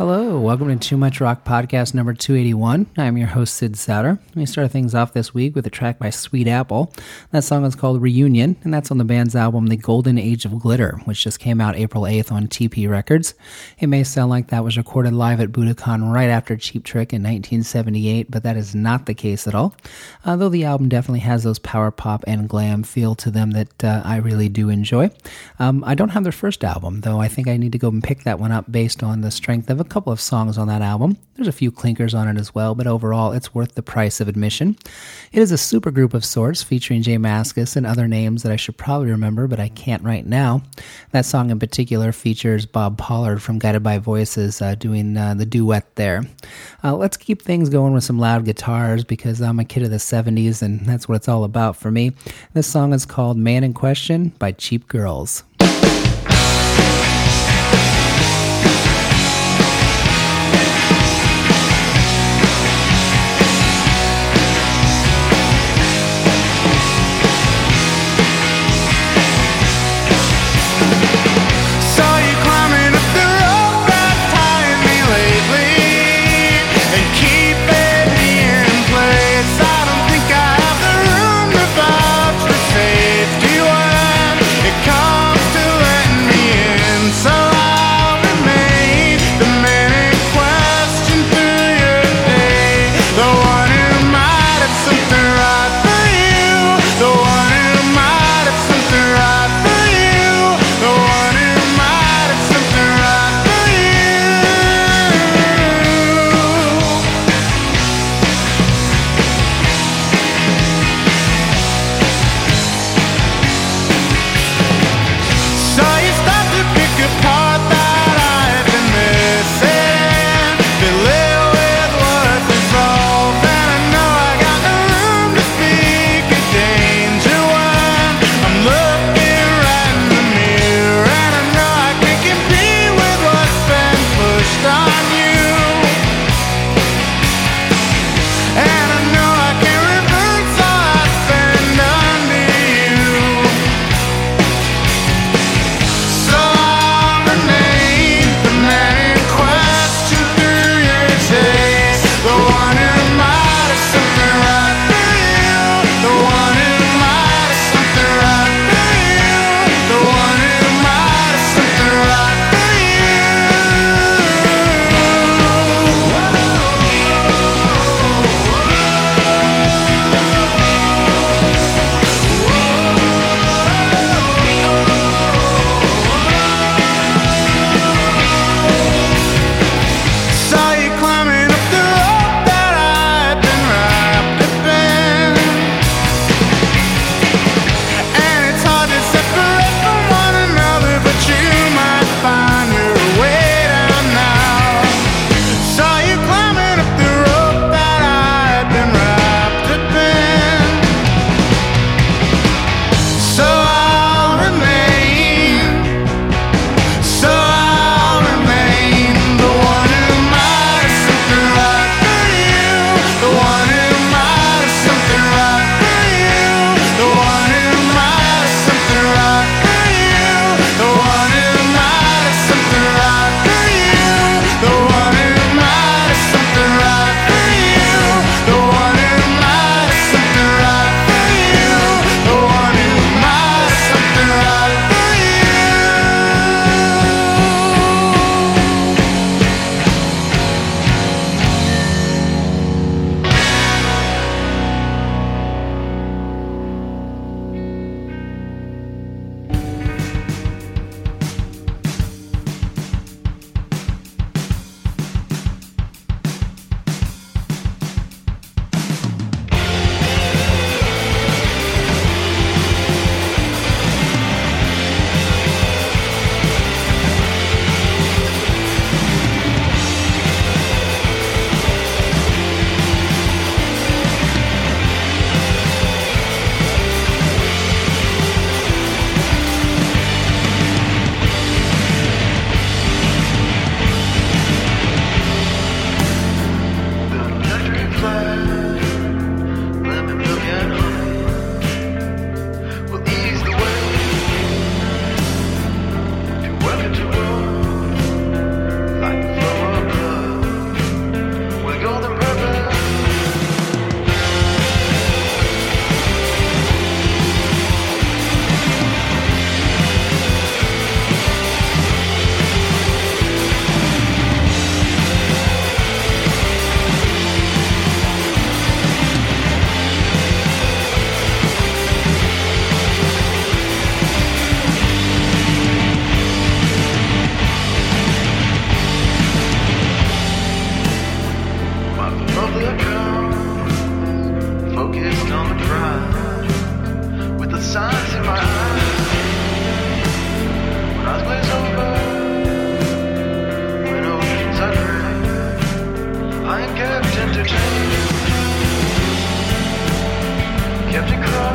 Hello, welcome to Too Much Rock Podcast number 281. I'm your host, Sid Sauter. Let me start things off this week with a track by Sweet Apple. That song is called Reunion, and that's on the band's album The Golden Age of Glitter, which just came out April 8th on TP Records. It may sound like that was recorded live at Budokan right after Cheap Trick in 1978, but that is not the case at all. Though the album definitely has those power pop and glam feel to them that I really do enjoy. I don't have their first album, though I think I need to go and pick that one up based on the strength of a couple of songs on that album. There's a few clinkers on it as well, but overall it's worth the price of admission. It is a supergroup of sorts featuring Jay Mascis and other names that I should probably remember, but I can't right now. That song in particular features Bob Pollard from Guided by Voices doing the duet there. Let's keep things going with some loud guitars because I'm a kid of the 70s and that's what it's all about for me. This song is called Man in Question by Cheap Girls. Comes to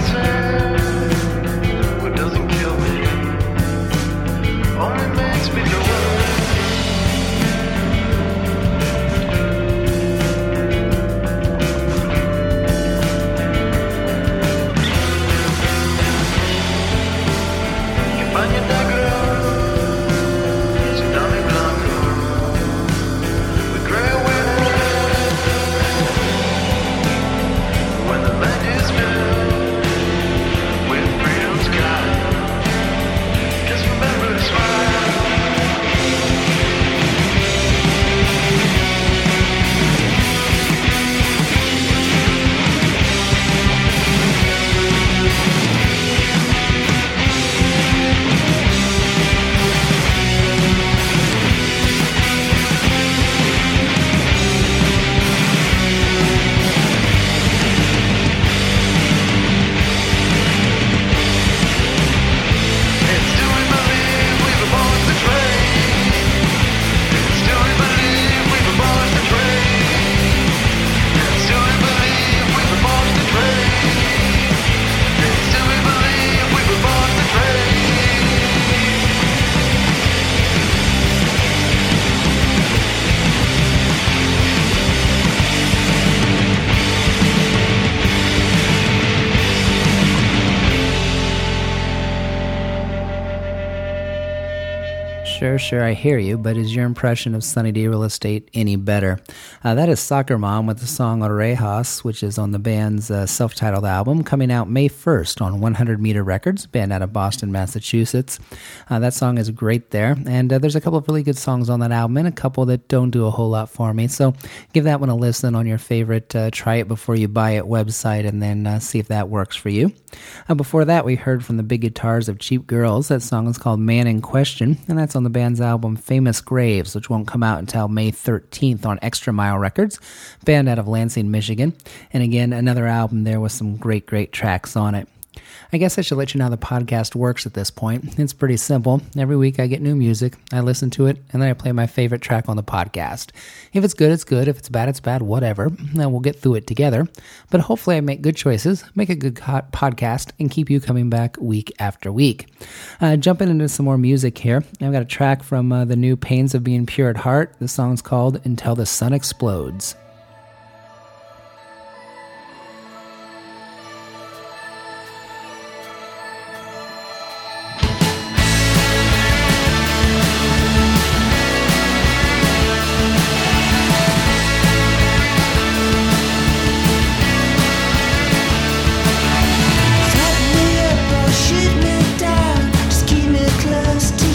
Sure, I hear you, but is your impression of Sunny D Real Estate any better? That is Soccer Mom with the song Orejas, which is on the band's self-titled album, coming out May 1st on 100 Meter Records, band out of Boston, Massachusetts. That song is great there, and there's a couple of really good songs on that album, and a couple that don't do a whole lot for me, so give that one a listen on your favorite Try It Before You Buy It website, and then see if that works for you. Before that, we heard from the Big Guitars of Cheap Girls. That song is called Man in Question, and that's on the band's album Famous Graves, which won't come out until May 13th on Extra Mile Records, band out of Lansing, Michigan. And again, another album there with some great tracks on it. I guess I should let you know how the podcast works at this point. It's pretty simple. Every week I get new music, I listen to it, and then I play my favorite track on the podcast. If it's good, it's good. If it's bad, it's bad. Whatever. Then we'll get through it together. But hopefully I make good choices, make a good podcast, and keep you coming back week after week. Jumping into some more music here. I've got a track from the new Pains of Being Pure at Heart. The song's called Until the Sun Explodes.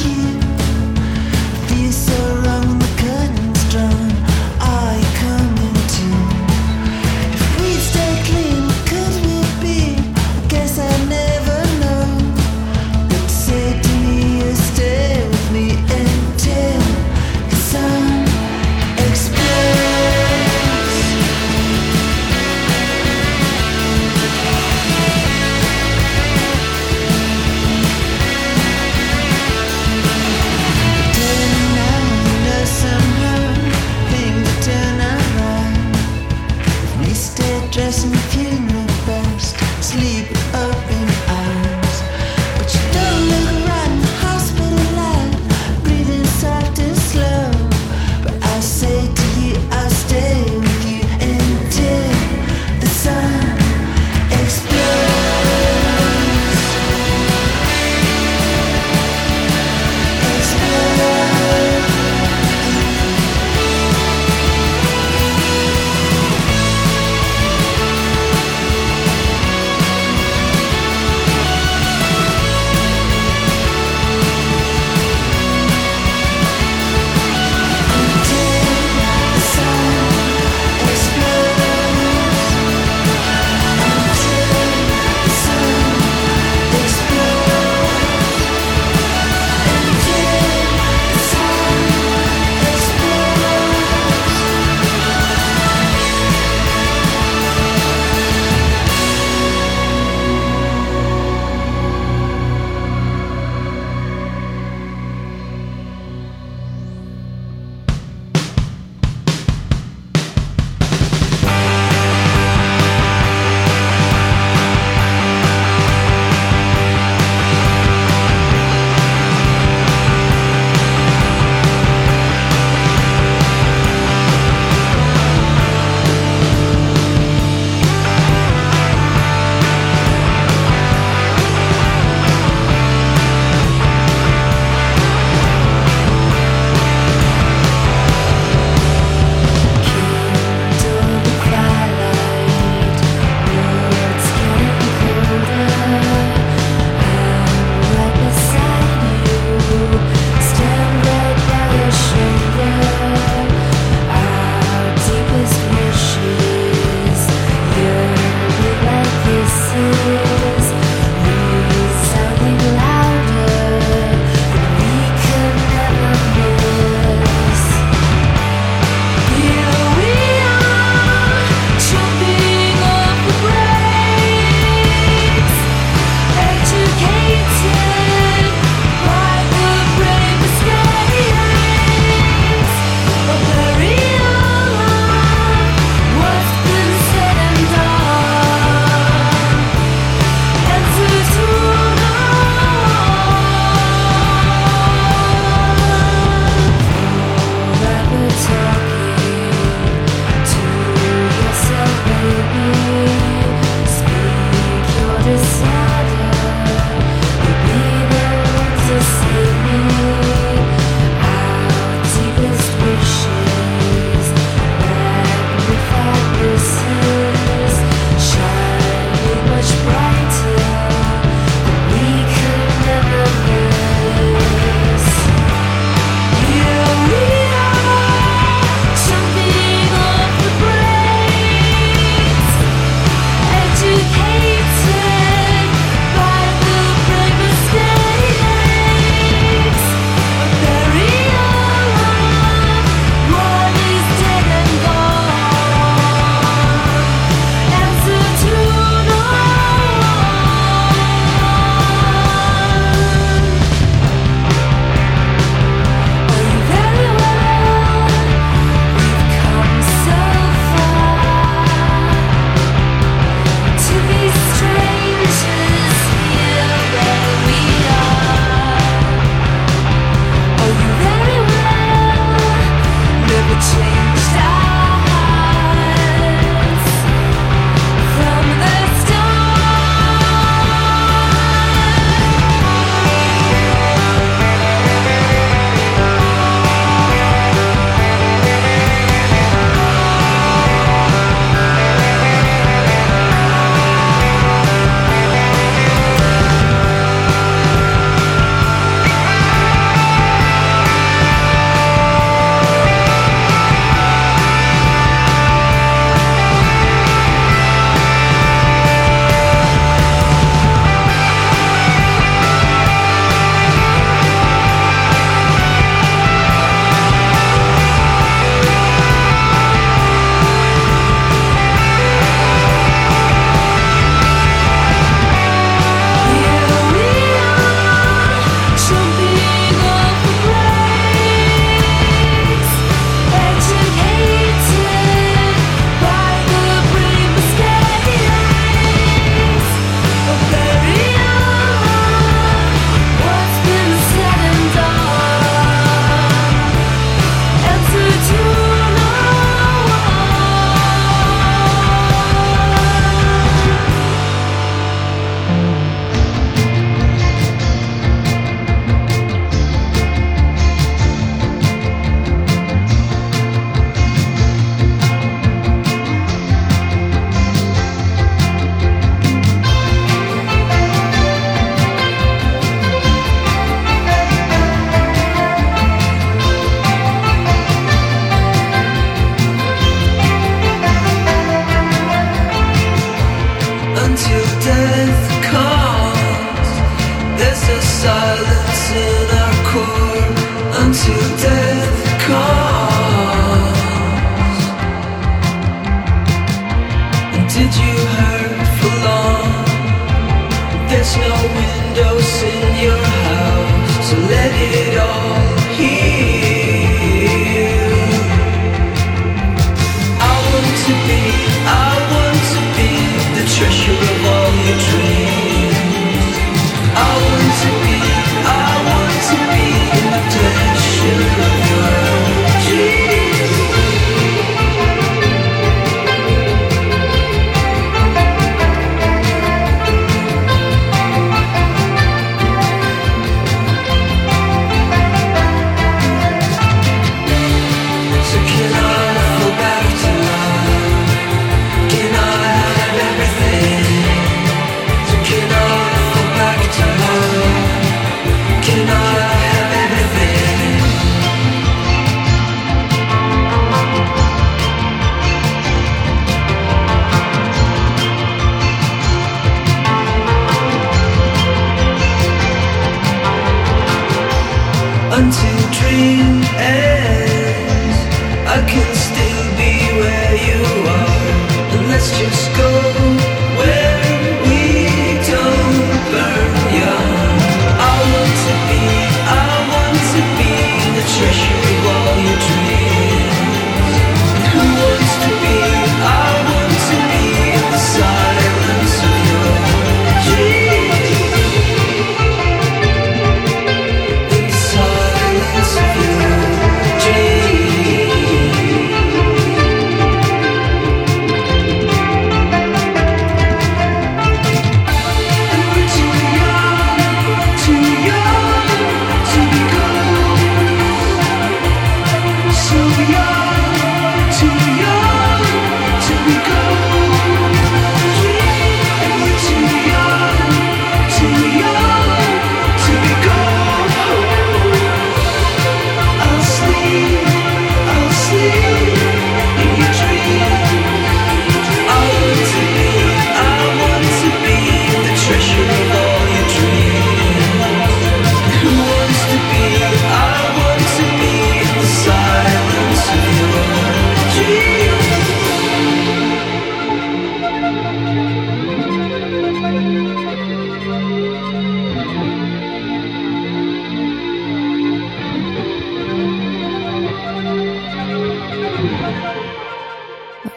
These are wrong, the curtains drawn. Are you coming?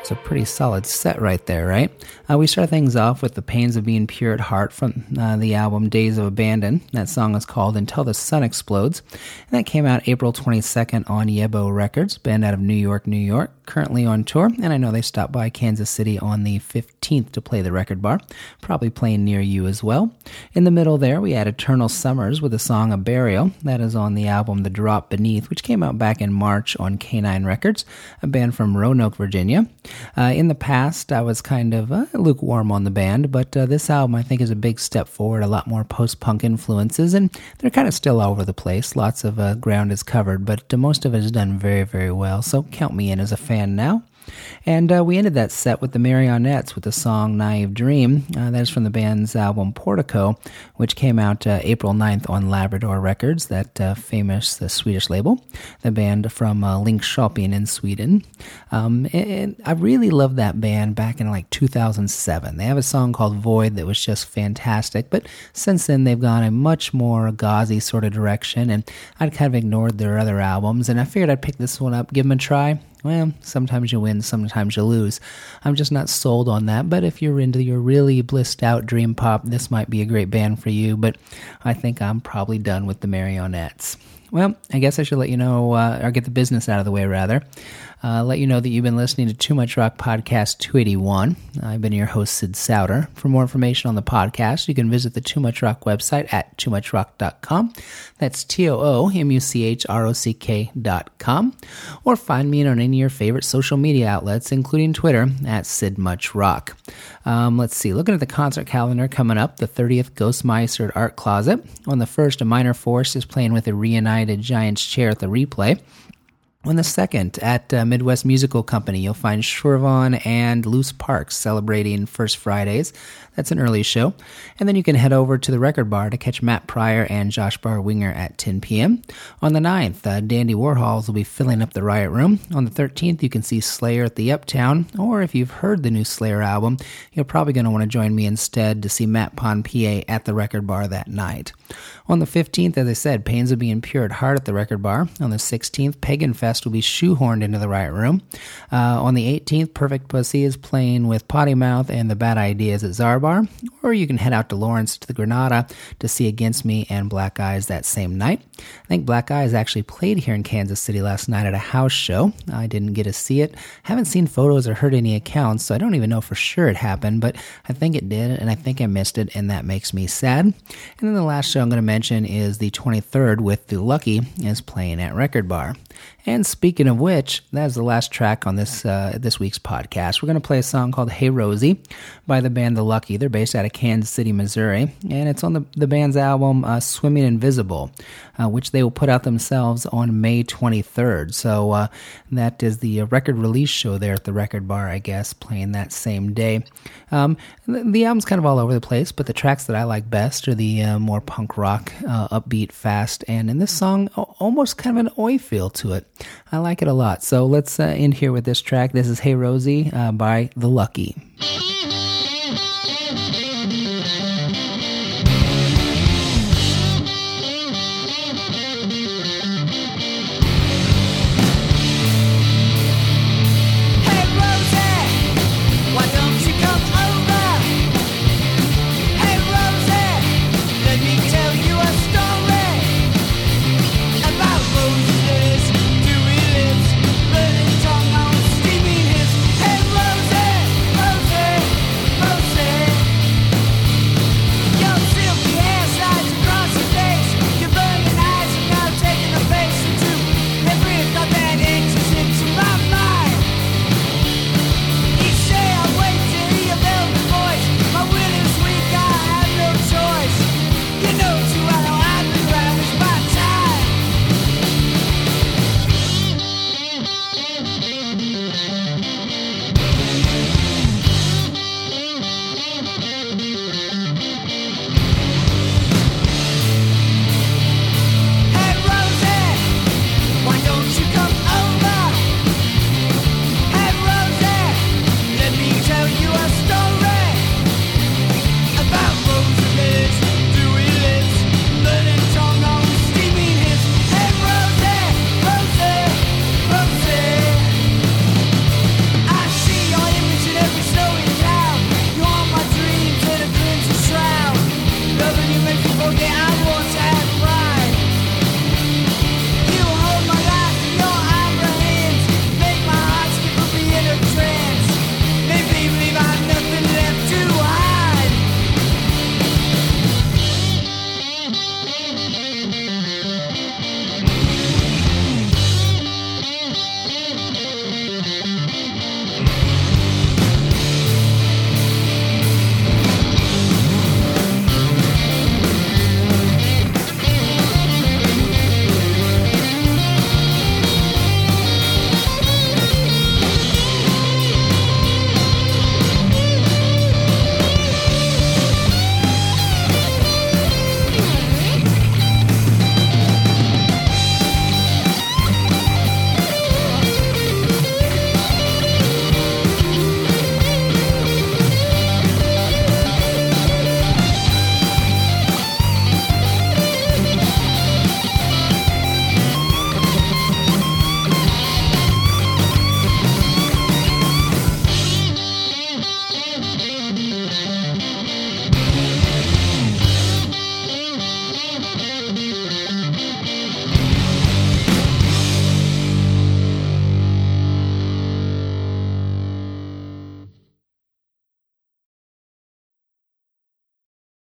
It's a pretty solid set right there, right? We start things off with The Pains of Being Pure at Heart from the album Days of Abandon. That song is called Until the Sun Explodes. And that came out April 22nd on Yebo Records, band out of New York, New York, currently on tour. And I know they stopped by Kansas City on the 15th to play the Record Bar, probably playing near you as well. In the middle there, we had Eternal Summers with the song A Burial. That is on the album The Drop Beneath, which came out back in March on K9 Records, a band from Roanoke, Virginia. In the past, I was kind of lukewarm on the band, but this album I think is a big step forward, a lot more post-punk influences, and they're kind of still all over the place. Lots of ground is covered, but most of it is done very, very well, so count me in as a fan now. And we ended that set with the Marionettes with the song Naive Dream. That is from the band's album Portico, which came out April 9th on Labrador Records, that famous Swedish label, the band from Linköping in Sweden. And I really loved that band back in like 2007. They have a song called Void that was just fantastic, but since then they've gone a much more gauzy sort of direction, and I'd kind of ignored their other albums, and I figured I'd pick this one up, give them a try. Well, sometimes you win, sometimes you lose. I'm just not sold on that, but if you're into your really blissed out dream pop, this might be a great band for you, but I think I'm probably done with the Marionettes. Well, I guess I should let you know, or get the business out of the way, rather. Let you know that you've been listening to Too Much Rock Podcast 281. I've been your host, Sid Souter. For more information on the podcast, you can visit the Too Much Rock website at toomuchrock.com. That's TOOMUCHROCK.com. Or find me on any of your favorite social media outlets, including Twitter, at SidMuchRock. Let's see, looking at the concert calendar coming up, the 30th Ghostmeister at Art Closet. On the 1st, A Minor Force is playing with a reunited Giants Chair at the Replay. On the 2nd, at Midwest Musical Company, you'll find Shurvan and Loose Parks celebrating First Fridays. That's an early show. And then you can head over to the Record Bar to catch Matt Pryor and Josh Bar-Winger at 10 p.m. On the 9th, Dandy Warhols will be filling up the Riot Room. On the 13th, you can see Slayer at the Uptown, or if you've heard the new Slayer album, you're probably going to want to join me instead to see Matt Ponpier at the Record Bar that night. On the 15th, as I said, Pains of Being Pure at Heart at the Record Bar. On the 16th, Pagan Fest will be shoehorned into the Riot Room. On the 18th, Perfect Pussy is playing with Potty Mouth and the Bad Ideas at Czar Bar. Or you can head out to Lawrence to the Granada to see Against Me and Black Eyes that same night. I think Black Eyes actually played here in Kansas City last night at a house show. I didn't get to see it. Haven't seen photos or heard any accounts, so I don't even know for sure it happened, but I think it did, and I think I missed it, and that makes me sad. And then the last show I'm going to mention is the 23rd with The Lucky is playing at Record Bar. And speaking of which, that's the last track on this week's podcast. We're going to play a song called Hey Rosie by the band The Lucky. They're based out of Kansas City, Missouri, and it's on the band's album Swimming Invisible, which they will put out themselves on May 23rd. So that is the record release show there at the Record Bar, I guess, playing that same day. The album's kind of all over the place, but the tracks that I like best are the more punk rock, upbeat, fast, and in this song, almost kind of an oi feel to it. I like it a lot. So let's end here with this track. This is Hey Rosie by The Lucky.